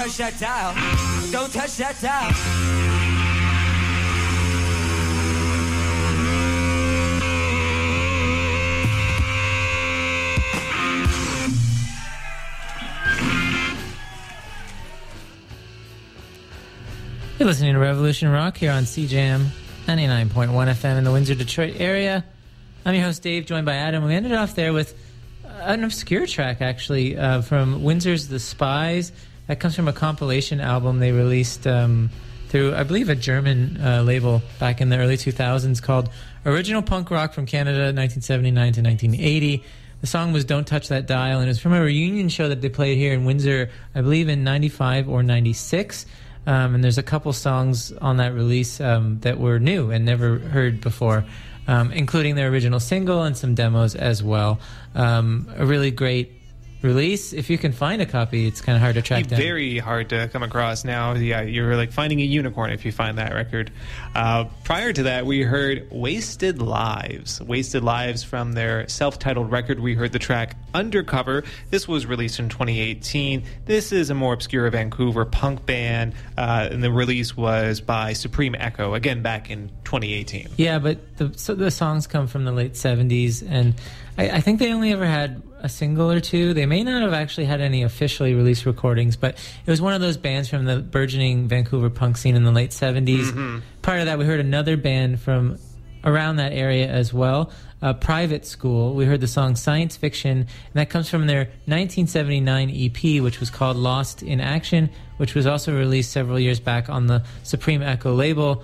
touch that dial. Don't touch that dial. You're listening to Revolution Rock here on CJAM 99.1 FM in the Windsor, Detroit area. I'm your host, Dave, joined by Adam. We ended off there with an obscure track, actually, from Windsor's The Spies. That comes from a compilation album they released through, I believe, a German label back in the early 2000s called Original Punk Rock from Canada, 1979 to 1980. The song was Don't Touch That Dial, and it was from a reunion show that they played here in Windsor, I believe in 95 or 96. And there's a couple songs on that release that were new and never heard before, including their original single and some demos as well. A really great release. If you can find a copy, it's kind of hard to track down. Very hard to come across now. Yeah, you're like finding a unicorn if you find that record. Prior to that, we heard Wasted Lives. Wasted Lives from their self-titled record. We heard the track Undercover. This was released in 2018. This is a more obscure Vancouver punk band, and the release was by Supreme Echo, again back in 2018. Yeah, but the songs come from the late 70s, and I think they only ever had a single or two. They may not have actually had any officially released recordings, but it was one of those bands from the burgeoning Vancouver punk scene in the late 70s. Mm-hmm. Part of that, we heard another band from around that area as well, Private School. We heard the song Science Fiction, and that comes from their 1979 EP, which was called Lost in Action, which was also released several years back on the Supreme Echo label.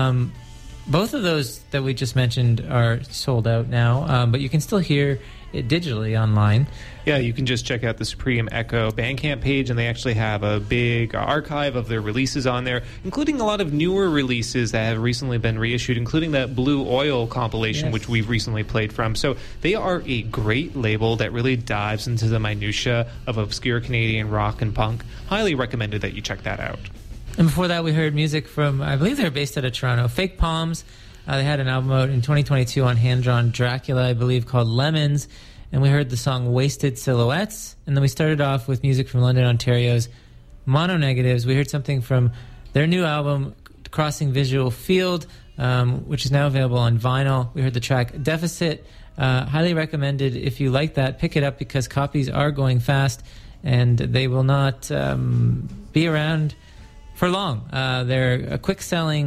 Both of those that we just mentioned are sold out now, but you can still hear it digitally online. Yeah, you can just check out the Supreme Echo Bandcamp page, and they actually have a big archive of their releases on there, including a lot of newer releases that have recently been reissued, including that Blue Oil compilation, which we've recently played from. So they are a great label that really dives into the minutia of obscure Canadian rock and punk. Highly recommended that you check that out. And before that, we heard music from, I believe they're based out of Toronto, Fake Palms. They had an album out in 2022 on Hand-Drawn Dracula, I believe, called Lemons. And we heard the song Wasted Silhouettes. And then we started off with music from London, Ontario's Mono Negatives. We heard something from their new album, Crossing Visual Field, which is now available on vinyl. We heard the track Deficit. Highly recommended. If you like that, pick it up because copies are going fast and they will not be around for long. They're a quick-selling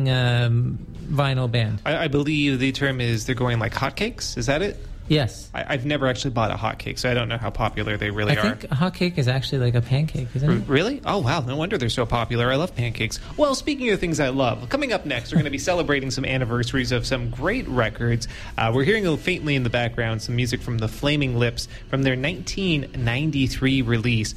vinyl band. I believe the term is they're going like hotcakes. Is that it? Yes. I've never actually bought a hotcake, so I don't know how popular they really are. I think a hotcake is actually like a pancake, isn't it? Really? Oh, wow. No wonder they're so popular. I love pancakes. Well, speaking of things I love, coming up next, we're going to be celebrating some anniversaries of some great records. We're hearing faintly in the background some music from the Flaming Lips from their 1993 release,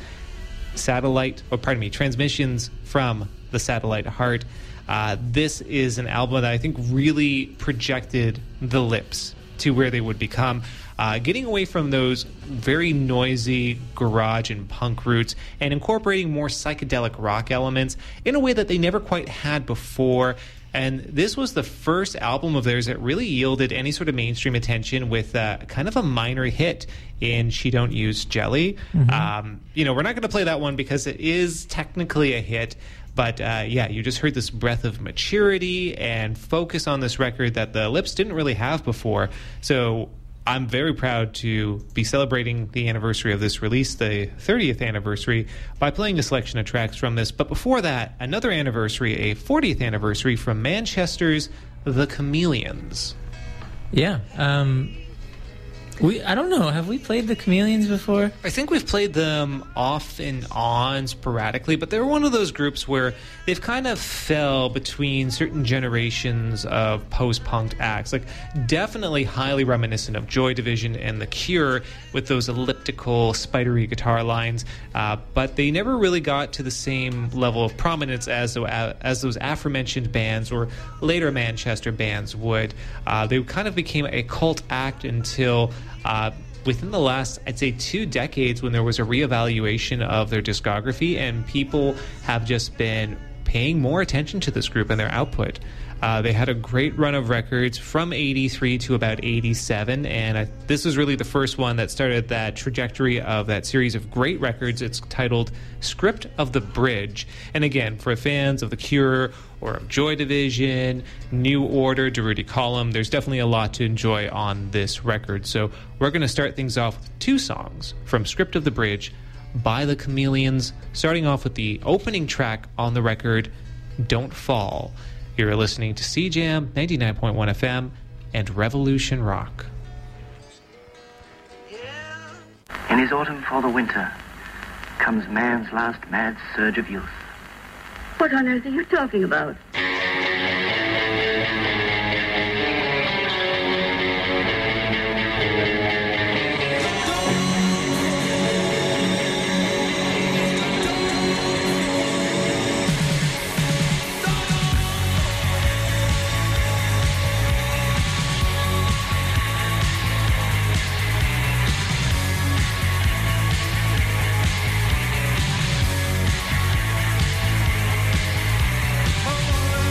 Transmissions from the Satellite Heart. This is an album that I think really projected the Lips to where they would become, getting away from those very noisy garage and punk roots and incorporating more psychedelic rock elements in a way that they never quite had before. And this was the first album of theirs that really yielded any sort of mainstream attention with kind of a minor hit in She Don't Use Jelly. Mm-hmm. We're not going to play that one because it is technically a hit. But, you just heard this breath of maturity and focus on this record that the Lips didn't really have before. So I'm very proud to be celebrating the anniversary of this release, the 30th anniversary, by playing a selection of tracks from this. But before that, another anniversary, a 40th anniversary from Manchester's The Chameleons. Yeah. I don't know. Have we played the Chameleons before? I think we've played them off and on sporadically, but they're one of those groups where they've kind of fell between certain generations of post-punk acts. Like, definitely highly reminiscent of Joy Division and The Cure with those elliptical, spidery guitar lines, but they never really got to the same level of prominence as those aforementioned bands or later Manchester bands would. They kind of became a cult act until within the last, I'd say, 2 decades, when there was a reevaluation of their discography and people have just been paying more attention to this group and their output. They had a great run of records from 83 to about 87, and this is really the first one that started that trajectory of that series of great records. It's titled Script of the Bridge. And again, for fans of The Cure or of Joy Division, New Order, Durutti Column, there's definitely a lot to enjoy on this record. So we're going to start things off with two songs from Script of the Bridge by the Chameleons, starting off with the opening track on the record, Don't Fall. You're listening to CJAM 99.1 FM and Revolution Rock. In his autumn for the winter comes man's last mad surge of youth. What on earth are you talking about? Oh,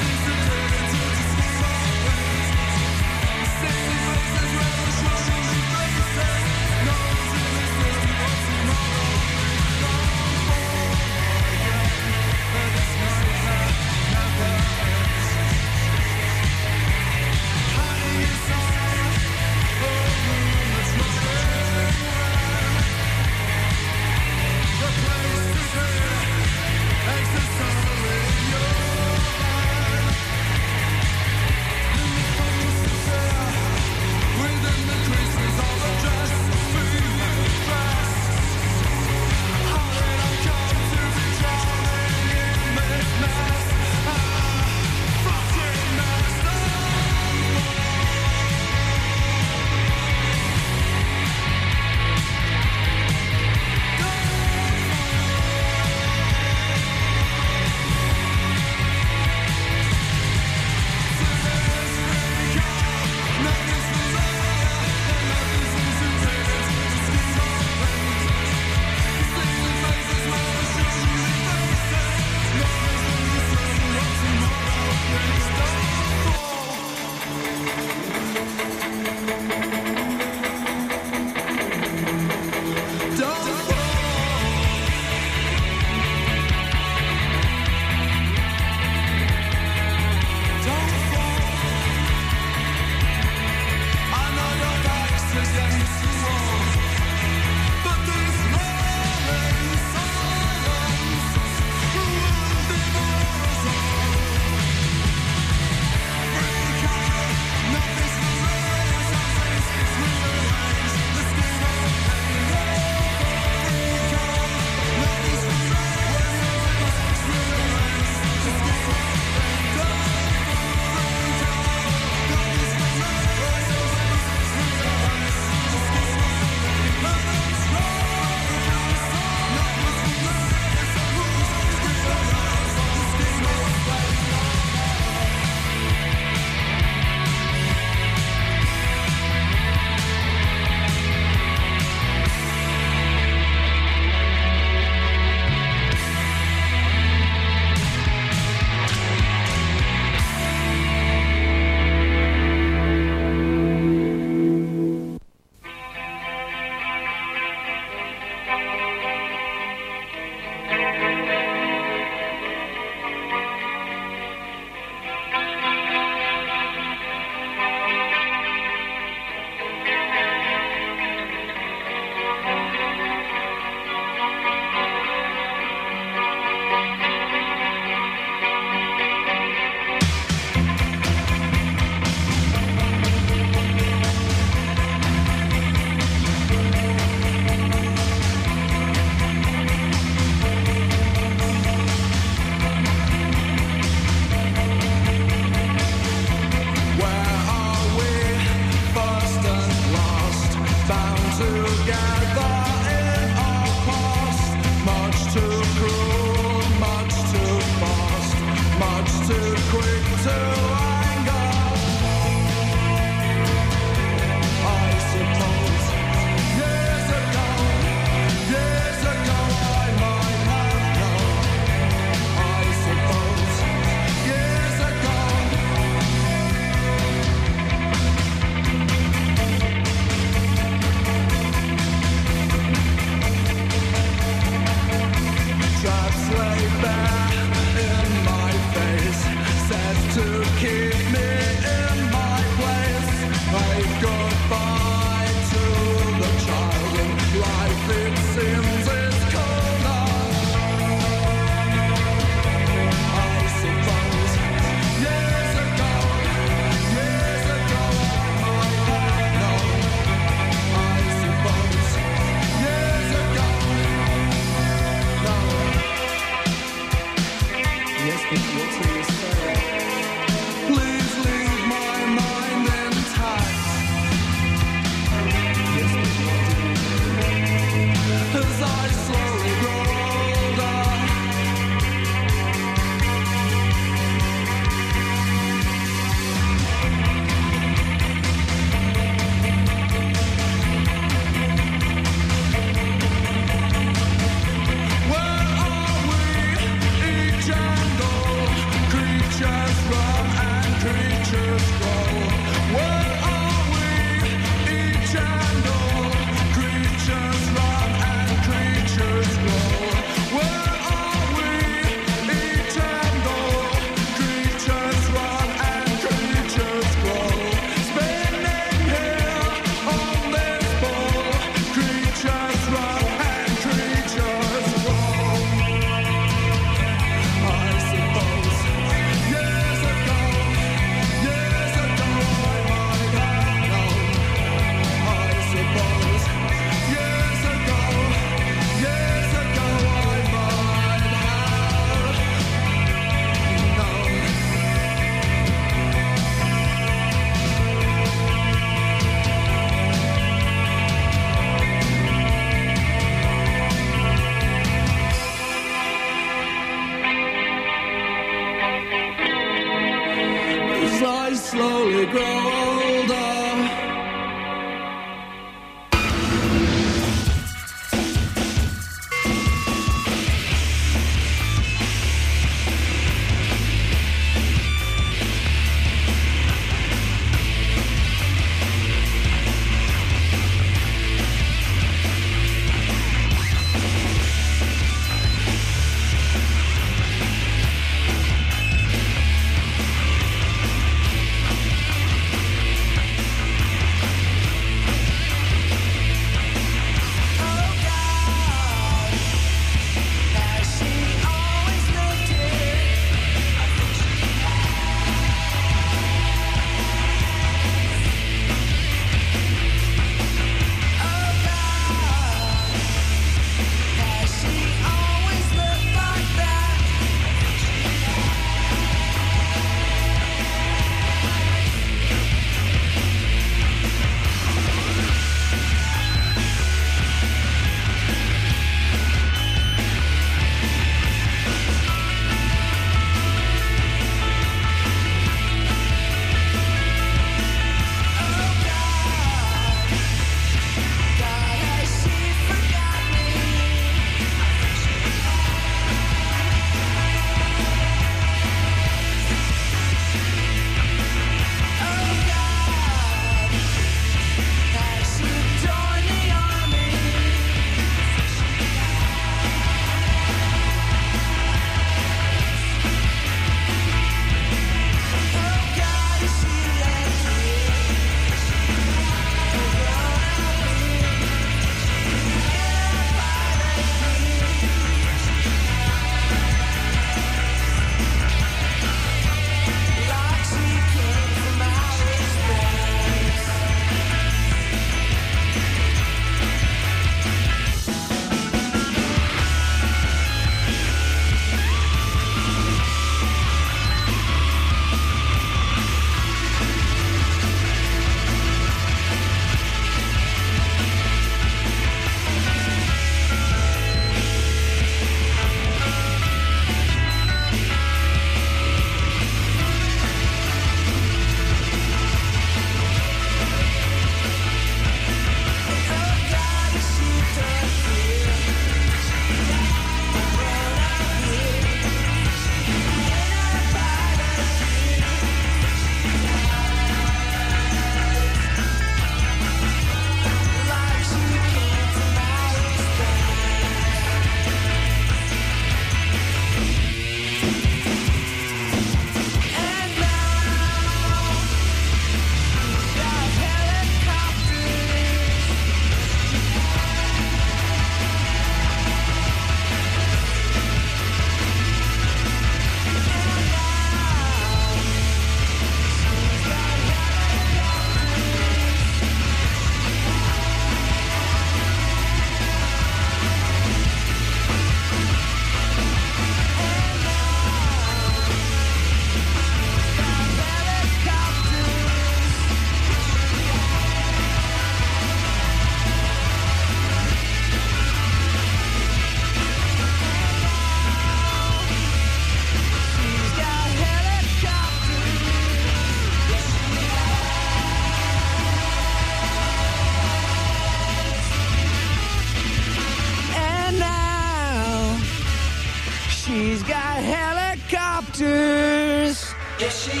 Yes, she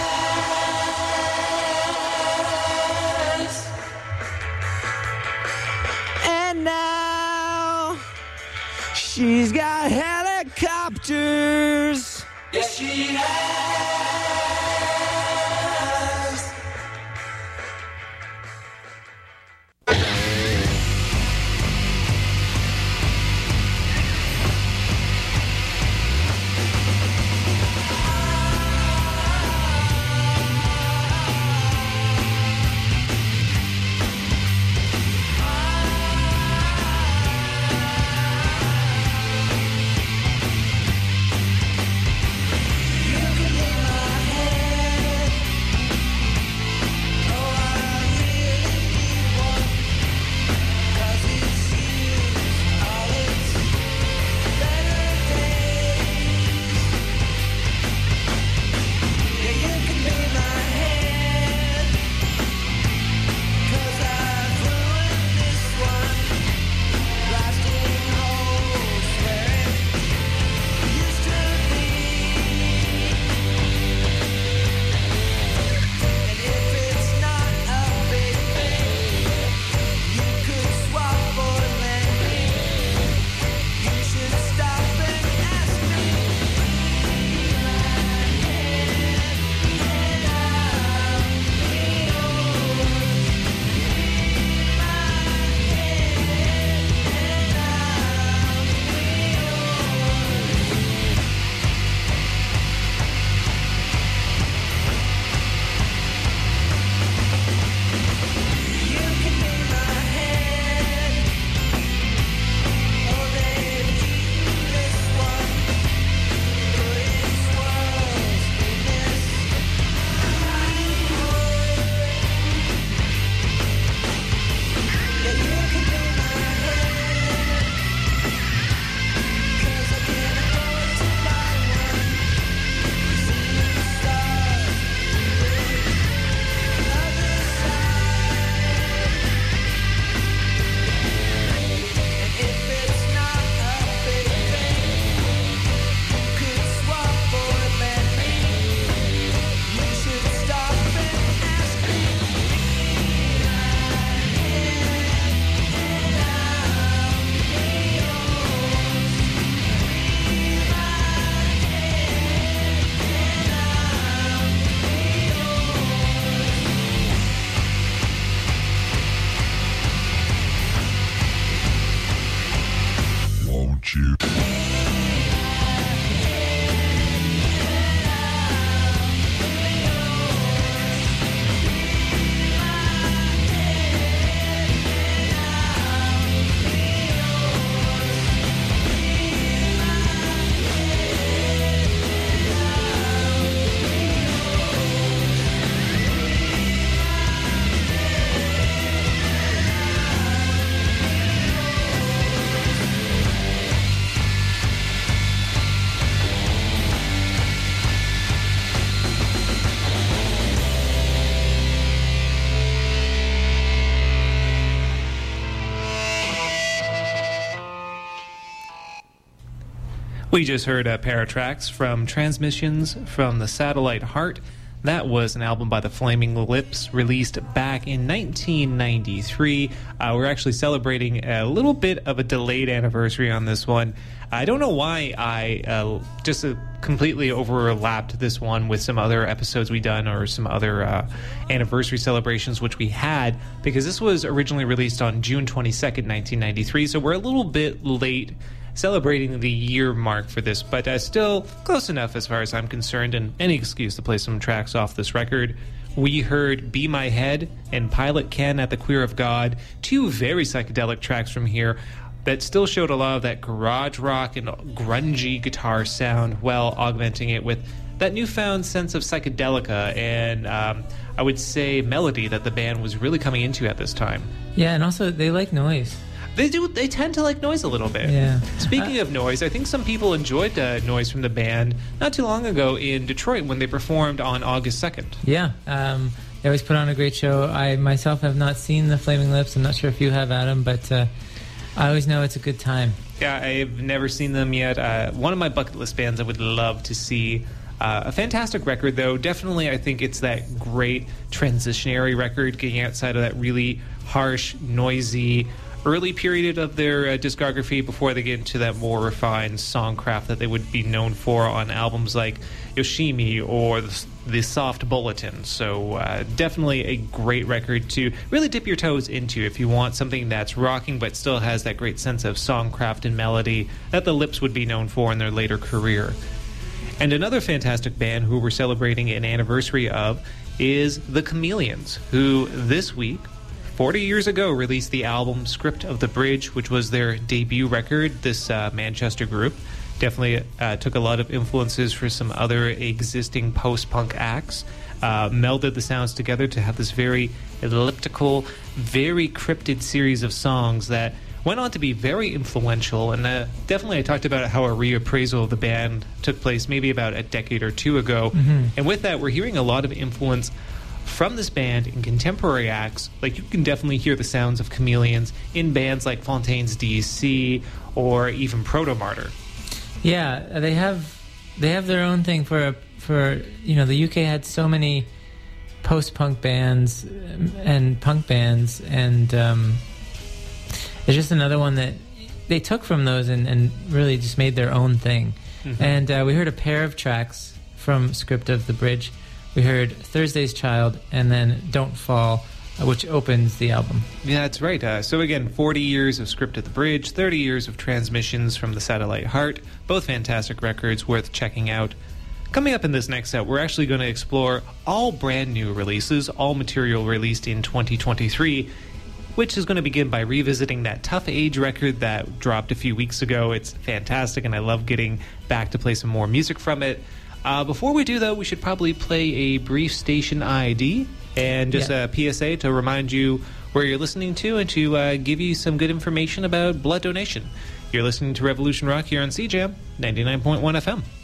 has. And now she's got helicopters. Yes, she has. We just heard a pair of tracks from Transmissions from the Satellite Heart. That was an album by the Flaming Lips released back in 1993. We're actually celebrating a little bit of a delayed anniversary on this one. I don't know why I just completely overlapped this one with some other episodes we done or some other anniversary celebrations which we had, because this was originally released on June 22nd, 1993, so we're a little bit late celebrating the year mark for this, but still close enough as far as I'm concerned, and any excuse to play some tracks off this record. We heard Be My Head and Pilot Ken at the Queer of God, two very psychedelic tracks from here that still showed a lot of that garage rock and grungy guitar sound, while augmenting it with that newfound sense of psychedelica and I would say melody that the band was really coming into at this time. Yeah, and also they like noise. They do. They tend to like noise a little bit. Yeah. Speaking of noise, I think some people enjoyed noise from the band not too long ago in Detroit when they performed on August 2nd. Yeah. They always put on a great show. I myself have not seen the Flaming Lips. I'm not sure if you have, Adam, but I always know it's a good time. Yeah, I've never seen them yet. One of my bucket list bands I would love to see A fantastic record, though. Definitely, I think it's that great transitionary record, getting outside of that really harsh, noisy early period of their discography before they get into that more refined songcraft that they would be known for on albums like Yoshimi or the Soft Bulletin. So definitely a great record to really dip your toes into if you want something that's rocking but still has that great sense of songcraft and melody that the Lips would be known for in their later career. And another fantastic band who we're celebrating an anniversary of is the Chameleons, who this week, 40 years ago, released the album Script of the Bridge, which was their debut record. This Manchester group definitely took a lot of influences for some other existing post-punk acts, melded the sounds together to have this very elliptical, very cryptid series of songs that went on to be very influential. And definitely I talked about how a reappraisal of the band took place maybe about a decade or two ago. Mm-hmm. And with that, we're hearing a lot of influence from this band in contemporary acts. Like, you can definitely hear the sounds of Chameleons in bands like Fontaine's DC or even Proto-Martyr. Yeah, they have their own thing for the UK had so many post-punk bands and punk bands, and it's just another one that they took from those and really just made their own thing. Mm-hmm. And we heard a pair of tracks from Script of the Bridge. We heard Thursday's Child and then Don't Fall, which opens the album. Yeah, that's right. So again, 40 years of Script of the Bridge, 30 years of Transmissions from the Satellite Heart. Both fantastic records worth checking out. Coming up in this next set, we're actually going to explore all brand new releases, all material released in 2023, which is going to begin by revisiting that Tough Age record that dropped a few weeks ago. It's fantastic, and I love getting back to play some more music from it. Before we do, though, we should probably play a brief station ID and just a PSA to remind you where you're listening to and to give you some good information about blood donation. You're listening to Revolution Rock here on CJAM 99.1 FM.